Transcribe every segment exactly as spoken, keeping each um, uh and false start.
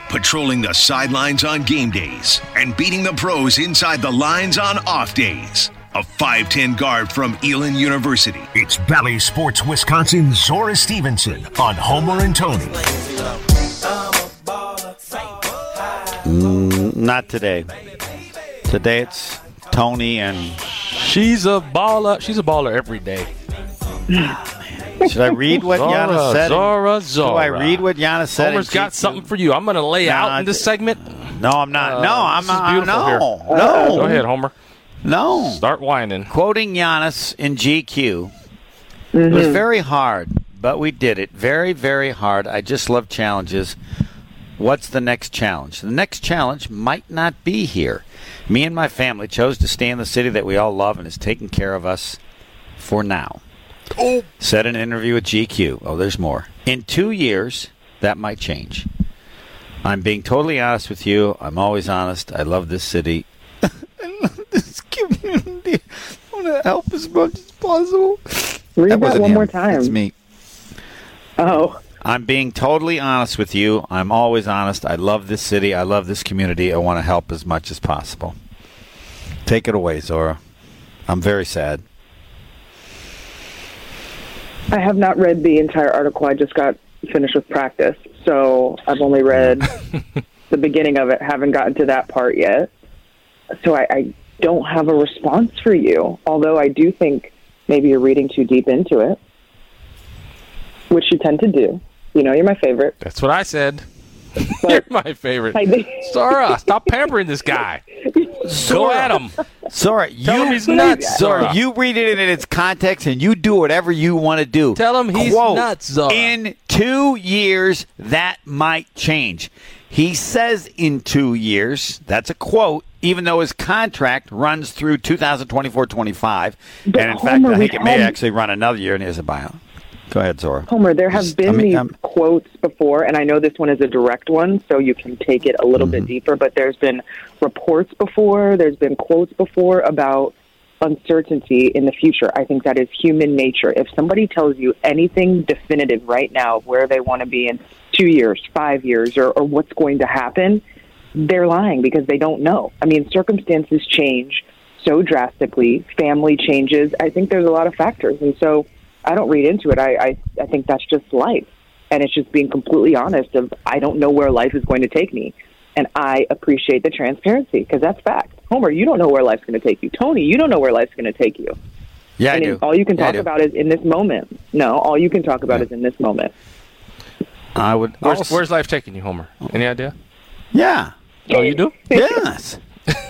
patrolling the sidelines on game days and beating the pros inside the lines on off days. A five ten guard from Elon University. It's Bally Sports Wisconsin, Zora Stevenson on Homer and Tony. Mm, not today. Today it's Tony and... She's a baller. She's a baller every day. Should I read what Zora, Giannis said? Zora, Zora. Do I read what Giannis said? Homer's got something for you. I'm going to lay No, out in this segment. No, I'm not. Uh, no, I'm this is not. beautiful No, here. no. Go ahead, Homer. No. Start whining. Quoting Giannis in G Q. Mm-hmm. It was very hard, but we did it. Very, very hard. I just love challenges. What's the next challenge? The next challenge might not be here. Me and my family chose to stay in the city that we all love and is taking care of us for now. Oh. Said in an interview with G Q. Oh, there's more. In two years, that might change. I'm being totally honest with you. I'm always honest. I love this city. I love this community. I want to help as much as possible. Read that, that one him. more time. It's me. Oh. I'm being totally honest with you. I'm always honest. I love this city. I love this community. I want to help as much as possible. Take it away, Zora. I'm very sad. I have not read the entire article. I just got finished with practice, so I've only read the beginning of it. Haven't gotten to that part yet. So I, I don't have a response for you, although I do think maybe you're reading too deep into it, which you tend to do. You know, you're my favorite. That's what I said. But you're my favorite. I, Zora, stop pampering this guy. Go at him. Zora, Tell you, him he's nuts, Zora. Zora, you read it in its context and you do whatever you want to do. Tell him he's Quote, nuts, Zora. In two years, that might change. He says in two years, that's a quote, even though his contract runs through two thousand twenty-four twenty-five. And in Homer, fact, I think it may had... actually run another year and here's a buyout. Go ahead, Zora. Homer, there have Just, been I mean, these um, quotes before, and I know this one is a direct one, so you can take it a little mm-hmm. bit deeper, but there's been reports before, there's been quotes before about uncertainty in the future. I think that is human nature. If somebody tells you anything definitive right now of where they want to be in two years, five years, or, or what's going to happen, they're lying because they don't know. I mean, circumstances change so drastically, family changes. I think there's a lot of factors, and so I don't read into it. I, I, I think that's just life. And it's just being completely honest of, I don't know where life is going to take me. And I appreciate the transparency because that's fact. Homer, you don't know where life's going to take you. Tony, you don't know where life's going to take you. Yeah, and I do. All you can yeah, talk about is in this moment. No, all you can talk about yeah. is in this moment. I would. Where's, also, where's life taking you, Homer? Any idea? Yeah. Oh, you do? Yes.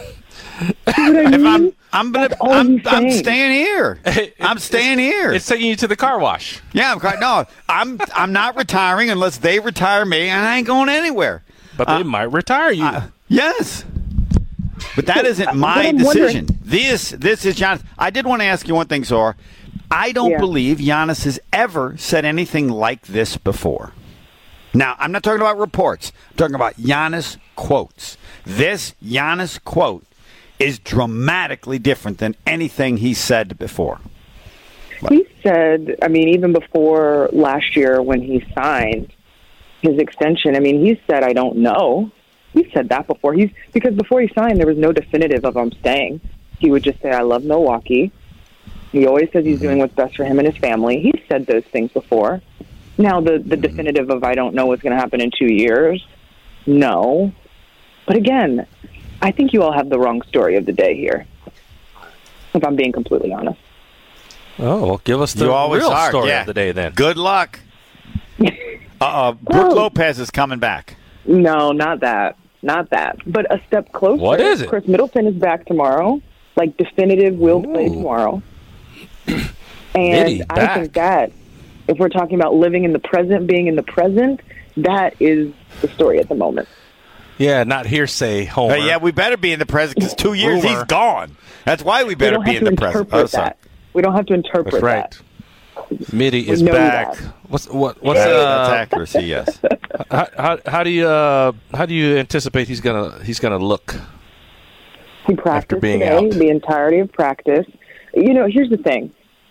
I mean? If I'm, I'm gonna, all I'm, he's I'm saying. staying here. I'm staying here. It's taking you to the car wash. Yeah, I'm quite, no, I'm, I'm not retiring unless they retire me, and I ain't going anywhere. But they Uh, might retire you. Uh, yes, but that isn't But my I'm decision. wondering- This, this is Giannis. I did want to ask you one thing, Zora. I don't Yeah. believe Giannis has ever said anything like this before. Now, I'm not talking about reports. I'm talking about Giannis quotes. This Giannis quote is dramatically different than anything he said before. He said, I mean, even before last year when he signed his extension, I mean, he said, I don't know. He said that before. He's because before he signed, there was no definitive of I'm staying. He would just say, I love Milwaukee. He always says he's Mm-hmm. doing what's best for him and his family. He's said those things before. Now, the, the definitive of I don't know what's going to happen in two years, no. But again, I think you all have the wrong story of the day here, if I'm being completely honest. Oh, well, give us the You always real are. story Yeah. of the day then. Good luck. Uh-uh. Brooke Well- Lopez is coming back. No, not that. Not that. But a step closer. What is it? Chris Middleton is back tomorrow. Like, definitive will play Ooh. tomorrow. Mitty, And I back. think that, if we're talking about living in the present, being in the present, that is the story at the moment. Yeah, not hearsay, Homer. Uh, yeah, we better be in the present because two years Rumor. he's gone. That's why we We better don't be have in to the present. interpret Oh, sorry. that. We don't have to interpret That's right. that. Mitty We is know back. that. What's what? What's That- uh? that's accuracy, yes. How, how, how do you uh, how do you anticipate he's gonna he's gonna look? He practiced being today, out. the entirety of practice. You know, here's the thing.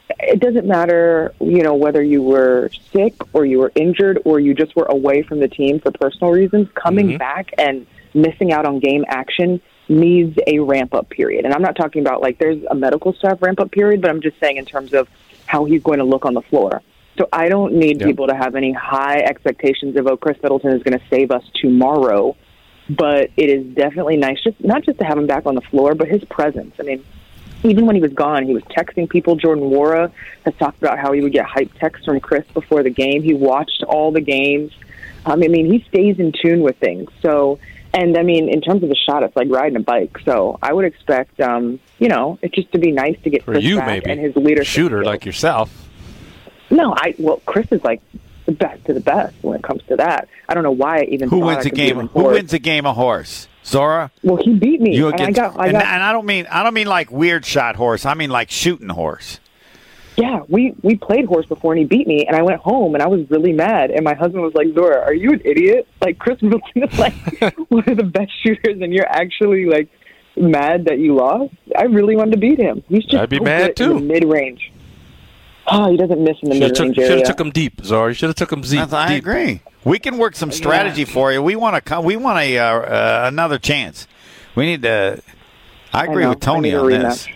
it doesn't matter, you know, whether you were sick or you were injured or you just were away from the team for personal reasons. Coming mm-hmm. back and missing out on game action needs a ramp-up period. And I'm not talking about, like, there's a medical staff ramp-up period, but I'm just saying in terms of how he's going to look on the floor. So I don't need yep. people to have any high expectations of, oh, Chris Middleton is going to save us tomorrow. But it is definitely nice, just not just to have him back on the floor, but his presence. I mean, even when he was gone, he was texting people. Jordan Nwora has talked about how he would get hype texts from Chris before the game. He watched all the games. Um, I mean, he stays in tune with things. So, and I mean, in terms of the shot, it's like riding a bike. So I would expect, um, you know, it just to be nice to get For Chris you, back maybe. and his leadership Shooter skills. like yourself. No, I well, Chris is like the best to the best when it comes to that. I don't know why I even Who thought wins I a could game? beat him Who horse. wins a game of horse? Zora? Well, he beat me. You and I against, got, I and, got, and I don't mean I don't mean like weird shot horse. I mean like shooting horse. Yeah, we, we played horse before, and he beat me, and I went home, and I was really mad. And my husband was like, Zora, are you an idiot? Like, Chris Middleton is, like, one of the best shooters, and you're actually, like, mad that you lost? I really wanted to beat him. He's just I'd be so mad, good too. in the mid-range. Oh, he doesn't miss in the Should mid-range have area. took him deep, Zara. You should have took him deep. I deep. agree. We can work some strategy for you. We want to. We want a uh, uh, another chance. We need to. I agree I with I Tony need a on rematch. this.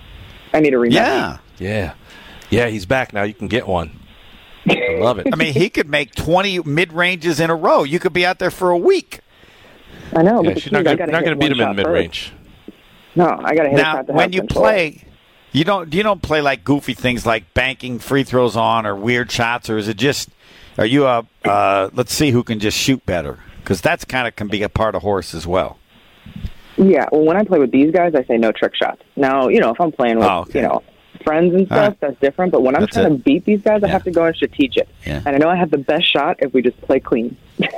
I need a rematch. Yeah. Yeah. Yeah, he's back now. You can get one. I love it. I mean, he could make twenty mid ranges in a row. You could be out there for a week. I know. Yeah, but the she's not thing is, I going gotta to hit beat one him in shot mid first. range. No, I got to hit a Now, shot to when have you control. play, you don't you don't play like goofy things like banking free throws on or weird shots, or is it just? Are you a? Uh, let's see who can just shoot better, because that's kind of can be a part of horse as well. Yeah, well, when I play with these guys, I say no trick shots. Now, you know, if I'm playing with, Oh, okay. you know, friends and stuff, right. that's different. But when I'm That's trying it. to beat these guys, I Yeah. have to go in strategic. Yeah. And I know I have the best shot if we just play clean.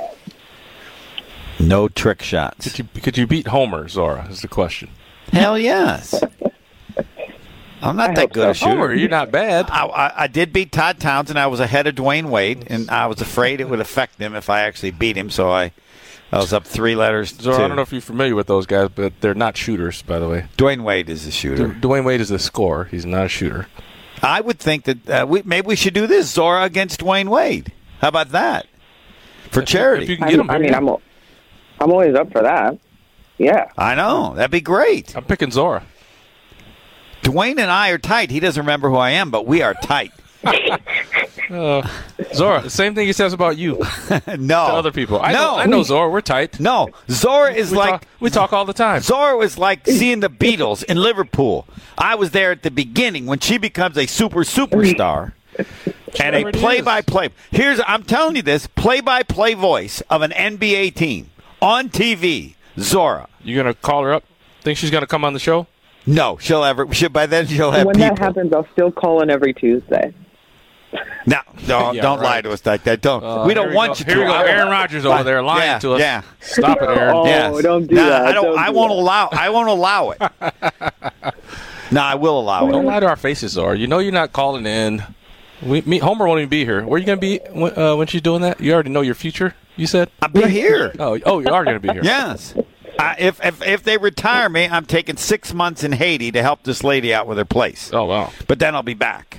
No trick shots. Could you, could you beat Homer, Zora, is the question. Hell yes. I'm not I that hope good a so. shooter. Homer, you're not bad. I, I, I did beat Todd Townsend. I was ahead of Dwayne Wade, and I was afraid it would affect him if I actually beat him. So I, I was up three letters. Zora, to I don't know if you're familiar with those guys, but they're not shooters, by the way. Dwayne Wade is the shooter. Du- Dwayne Wade is the scorer. He's not a shooter. I would think that uh, we, maybe we should do this, Zora against Dwayne Wade. How about that? For charity. If you can I, get him, I mean, I'm, al- I'm always up for that. Yeah. I know. That'd be great. I'm picking Zora. Dwayne and I are tight. He doesn't remember who I am, but we are tight. Uh, Zora, the same thing he says about you to no. other people. I no. know, I know Zora. We're tight. No. Zora is we like... talk, we talk all the time. Zora was like seeing the Beatles in Liverpool. I was there at the beginning when she becomes a super superstar and a already play-by-play. Here's I'm telling you this play-by-play voice of an N B A team on T V. Zora. You gonna call her up? Think she's gonna come on the show? No, she'll ever. She'll, by then she'll have When people. that happens, I'll still call in every Tuesday. No, no, Yeah, don't right. lie to us like that. Don't. Uh, we here don't want go. you Here to. we go. I- Aaron Rodgers over there lying yeah, to us. Yeah. Stop it, Aaron. Oh, Yes. don't do No, that. I don't. Don't I do won't that. allow. I won't allow it. No, I will allow Don't it. lie to our faces, Zora. You know you're not calling in. We, me, Homer won't even be here. Where are you gonna be when, uh, when she's doing that? You already know your future. You said. I'll be here. Oh, oh, you are gonna be here. Yes. I, if, if if they retire me, I'm taking six months in Haiti to help this lady out with her place. Oh wow. But then I'll be back.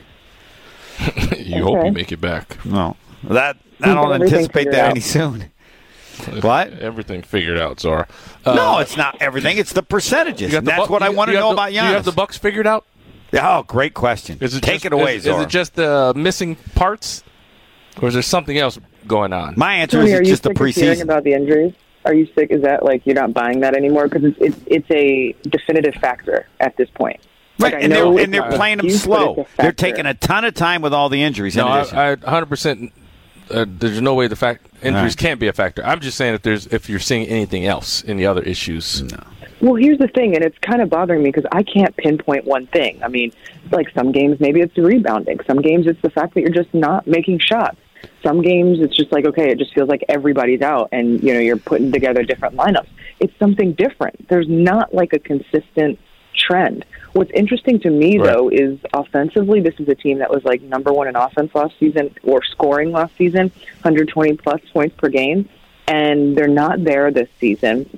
You hope Okay. you make it back. No, that I You've don't got everything anticipate figured that out. any soon. What? Everything figured out, Zora. Uh, No, it's not everything. It's the percentages. you got And the that's Bu- what I you- want to you have know the- about Do you Giannis. have the Bucks figured out? Oh, great question. Is it Take just, it away, is, Zora. Is it just the missing parts, or is there something else going on? My answer Tony, is are it's you just the sick of hearing preseason. about the injuries? Are you sick? Is that like you're not buying that anymore? Because it's, it's it's a definitive factor at this point. Right, Like, I and know they're, it's and they're not an playing them excuse, but slow. it's a They're factor. taking a ton of time with all the injuries. No, in addition. I, I one hundred percent. Uh, there's no way the fact injuries Right. can't be a factor. I'm just saying if there's if you're seeing anything else, any other issues. no. Well, here's the thing, and it's kind of bothering me because I can't pinpoint one thing. I mean, like some games, maybe it's the rebounding. Some games, it's the fact that you're just not making shots. Some games, it's just like, okay, it just feels like everybody's out, and you know you're putting together different lineups. It's something different. There's not like a consistent trend. What's interesting to me, Right. though, is offensively, this is a team that was like number one in offense last season, or scoring last season, one hundred twenty plus points per game, and they're not there this season.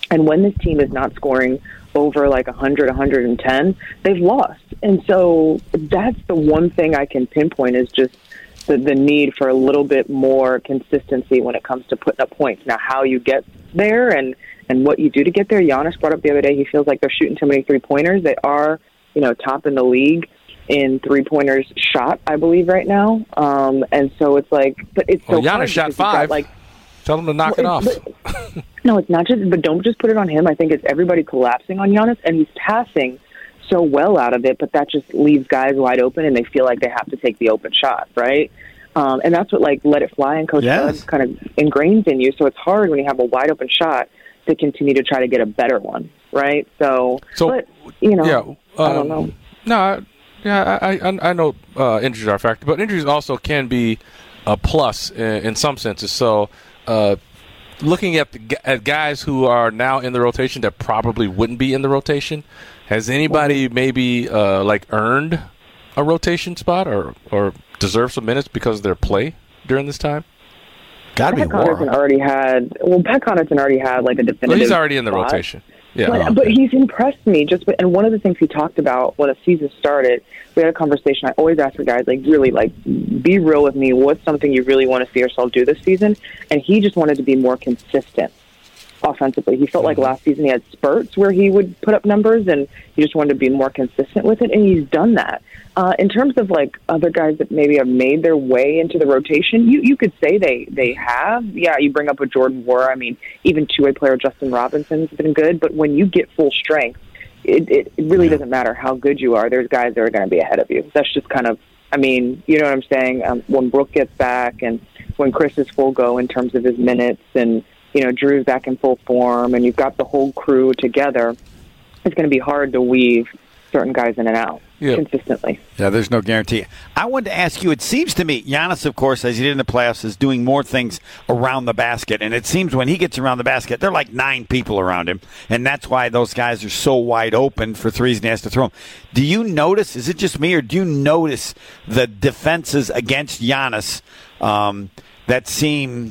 And when this team is not scoring over like one hundred, one hundred ten, they've lost. And so that's the one thing I can pinpoint is just the, the need for a little bit more consistency when it comes to putting up points. Now, how you get there and, and what you do to get there. Giannis brought up the other day, he feels like they're shooting too many three-pointers. They are, you know, top in the league in three-pointers shot, I believe, right now. Um, and so it's like, but it's so well, Giannis hard shot five. Got, like, tell him to knock well, it off. But, no, it's not just, but don't just put it on him. I think it's everybody collapsing on Giannis, and he's passing so well out of it, but that just leaves guys wide open, and they feel like they have to take the open shot, right? Um, and that's what, like, let it fly and Coach yes. Bud kind of ingrains in you. So it's hard when you have a wide open shot to continue to try to get a better one, right? So, so but, you know, yeah, um, I don't know. No, I, yeah, I, I, I know uh, injuries are a factor, but injuries also can be a plus in, in some senses. So, uh, looking at the, at guys who are now in the rotation that probably wouldn't be in the rotation, has anybody maybe uh, like earned a rotation spot or or deserve some minutes because of their play during this time? Got to be Pat Connaughton already had. Well, Pat Connaughton already had like a definitive. Well, he's already in the spot. rotation. Yeah, but, oh, okay. but he's impressed me. Just and one of the things he talked about when the season started, we had a conversation. I always ask the guys, like, really, like, be real with me. What's something you really want to see yourself do this season? And he just wanted to be more consistent offensively. He felt like last season he had spurts where he would put up numbers, and he just wanted to be more consistent with it, and he's done that. Uh, in terms of, like, other guys that maybe have made their way into the rotation, you, you could say they, they have. Yeah, you bring up a Jordan Nwora. I mean, even two-way player Justin Robinson's been good, but when you get full strength, it, it, it really doesn't matter how good you are. There's guys that are going to be ahead of you. That's just kind of, I mean, you know what I'm saying? Um, when Brooke gets back and when Chris is full go in terms of his minutes and, you know, Drew's back in full form and you've got the whole crew together, it's going to be hard to weave certain guys in and out yep. consistently. Yeah, there's no guarantee. I wanted to ask you, it seems to me, Giannis, of course, as he did in the playoffs, is doing more things around the basket. And it seems when he gets around the basket, there are like nine people around him. And that's why those guys are so wide open for threes and he has to throw them. Do you notice, is it just me, or do you notice the defenses against Giannis um, that seem...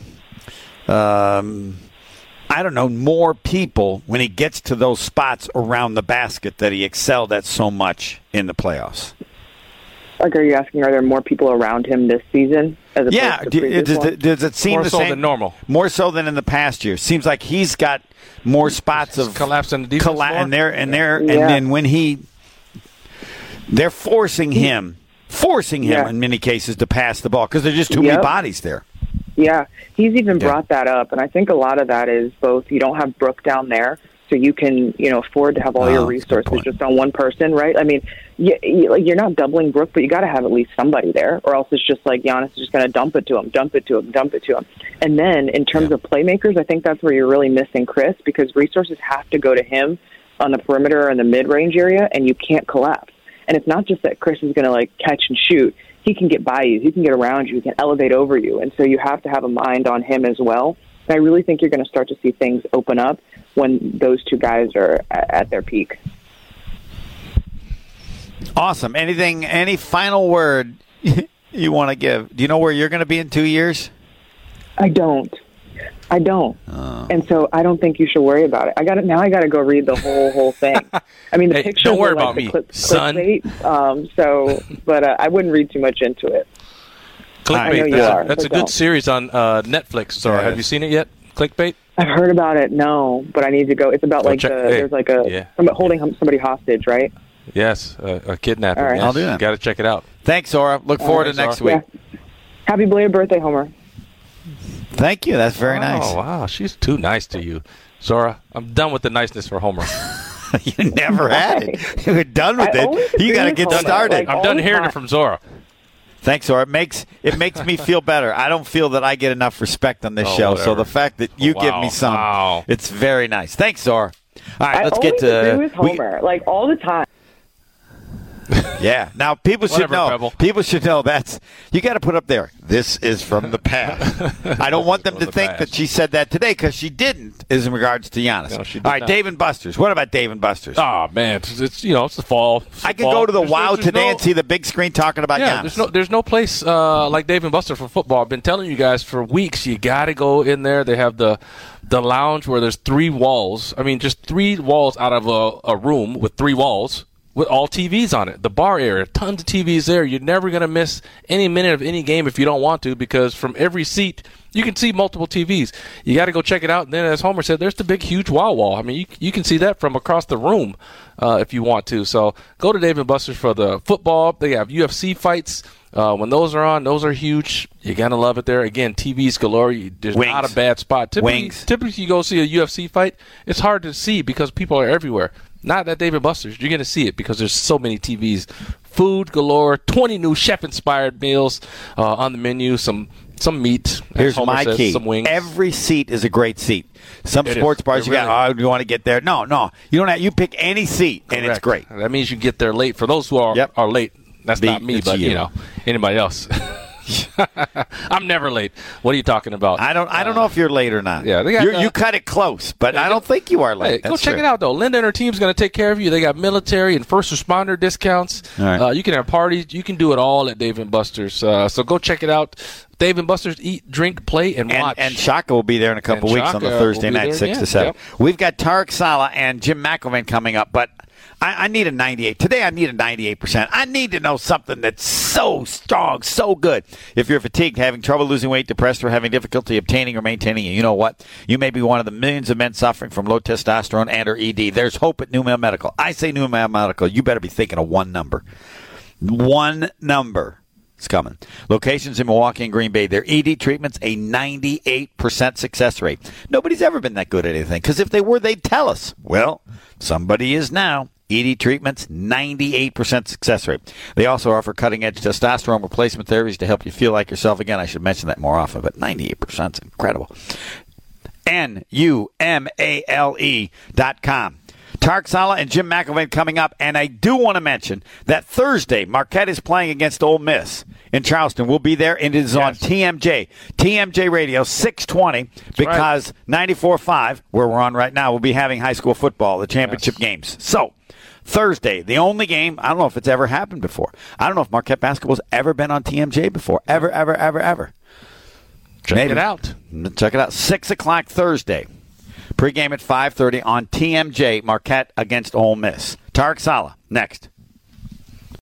Um, I don't know, more people when he gets to those spots around the basket that he excelled at so much in the playoffs? Like, are you asking, are there more people around him this season? As yeah, to do, does, it, does it seem more the so same? than normal? More so than in the past year. Seems like he's got more spots of collapse in the defense colla- floor? and there and there, yeah. and then when he, they're forcing him, forcing him yeah. in many cases to pass the ball because there's just too yep. many bodies there. Yeah, he's even yeah. brought that up, and I think a lot of that is both you don't have Brooke down there, so you can, you know, afford to have all oh, your resources just on one person, right? I mean, you, you, like you're not doubling Brooke, but you got to have at least somebody there, or else it's just like Giannis is just going to dump it to him, dump it to him, dump it to him. And then in terms yeah. of playmakers, I think that's where you're really missing Chris, because resources have to go to him on the perimeter and the mid-range area, and you can't collapse. And it's not just that Chris is going to like catch and shoot. He can get by you. He can get around you. He can elevate over you. And so you have to have a mind on him as well. And I really think you're going to start to see things open up when those two guys are at their peak. Awesome. Anything, any final word you want to give? Do you know where you're going to be in two years? I don't. I don't. Oh. And so I don't think you should worry about it. I got it now. I got to go read the whole whole thing. I mean, the hey, pictures don't worry are like about the me, clip, son. clickbait. Um, so, but uh, I wouldn't read too much into it. Clickbait. I know you that's are, a, that's a but good don't. series on uh, Netflix. So, Yes. have you seen it yet? Clickbait. I've heard about it. No, but I need to go. It's about Go like check- the, hey, there's like a yeah. somebody holding somebody hostage, right? Yes, uh, a kidnapping. All right. Yes. I'll do that. Got to check it out. Thanks, Zora. Look forward right, to next Zora. week. Yeah. Happy belated birthday, Homer. Thank you. That's very oh, nice. wow, she's too nice to you, Zora. I'm done with the niceness for Homer. You never had it. You're done with I always it. You agree got to with get Homer, started. like- I'm all done the hearing time. it from Zora. Thanks, Zora. It makes it makes me feel better. I don't feel that I get enough respect on this Oh, show. whatever. So the fact that you Wow, give me some, wow. it's very nice. Thanks, Zora. All right, I let's always get to. agree with we- Homer, like all the time. Yeah. Now people should Whatever, know. Pebble. People should know that's you got to put up there. This is from the past. I don't want them to the think past. that she said that today because she didn't. Is in regards to Giannis. No, she did All right, not. Dave and Buster's. What about Dave and Buster's? Oh man, it's, it's you know it's the fall. It's the I can fall. go to the There's- Wow there's today no- and see the big screen talking about Yeah, Giannis. there's no there's no place uh, like Dave and Buster for football. I've been telling you guys for weeks. You got to go in there. They have the the lounge where there's three walls. I mean, just three walls out of a, a room with three walls with all T Vs on it. The bar area, tons of T Vs there. You're never gonna miss any minute of any game if you don't want to, because from every seat you can see multiple T Vs. You got to go check it out. And then, as Homer said, there's the big, huge Wow wall. I mean, you you can see that from across the room uh, if you want to. So go to Dave and Buster's for the football. They have U F C fights. Uh, when those are on, those are huge. You're going to love it there. Again, T Vs galore. You, there's Wings. not a bad spot. Typically, Wings. typically, you go see a U F C fight, it's hard to see because people are everywhere. Not at Dave and Buster's. You're going to see it because there's so many T Vs. Food galore. twenty new chef-inspired meals uh, on the menu. Some some meat. as Here's Homer my says, key. Some wings. Every seat is a great seat. Some It sports is. bars It you really got, oh, you want to get there. No, no. You don't have, you pick any seat, and it's Correct. great. That means you get there late. For those who are, Yep. are late, that's Be- not me, it's but you. you know, anybody else. I'm never late. What are you talking about? I don't I don't know if you're late or not. yeah, they got, You're, uh, you cut it close, but I don't think you are late. Hey, go That's check true. it out, though. Linda and her team's going to take care of you. They got military and first responder discounts. All right. Uh, you can have parties. You can do it all at Dave and Buster's. Uh, so go check it out. Dave and Buster's, eat, drink, play, and And, watch. and Shaka will be there in a couple And weeks on the Shaka Thursday will be night, there six again. to seven. Yep. We've got Tarek Sala and Jim McElvain coming up, but I, I need a ninety-eight. Today I need a ninety-eight percent. I need to know something that's so strong, so good. If you're fatigued, having trouble losing weight, depressed, or having difficulty obtaining or maintaining it, you know what? You may be one of the millions of men suffering from low testosterone and or E D. There's hope at New Mail Medical. I say New Mail Medical. You better be thinking of one number. One number. It's coming. Locations in Milwaukee and Green Bay. Their E D treatments, a ninety-eight percent success rate. Nobody's ever been that good at anything, because if they were, they'd tell us. Well, somebody is now. E D treatments, ninety-eight percent success rate. They also offer cutting-edge testosterone replacement therapies to help you feel like yourself again. I should mention that more often, but ninety-eight percent is incredible. N U M A L E dot com. Tarek Sala and Jim McElvain coming up, and I do want to mention that Thursday, Marquette is playing against Ole Miss in Charleston. We'll be there, and it is on Yes. T M J. T M J Radio, six twenty, because ninety-four point five, where we're on right now, will be having high school football, the championship Yes. games. So, Thursday, the only game, I don't know if it's ever happened before. I don't know if Marquette basketball's ever been on T M J before. Ever, ever, ever, ever. check Maybe. it out. Check it out. six o'clock Thursday. Pre-game at five thirty on T M J, Marquette against Ole Miss. Tarek Sala, next.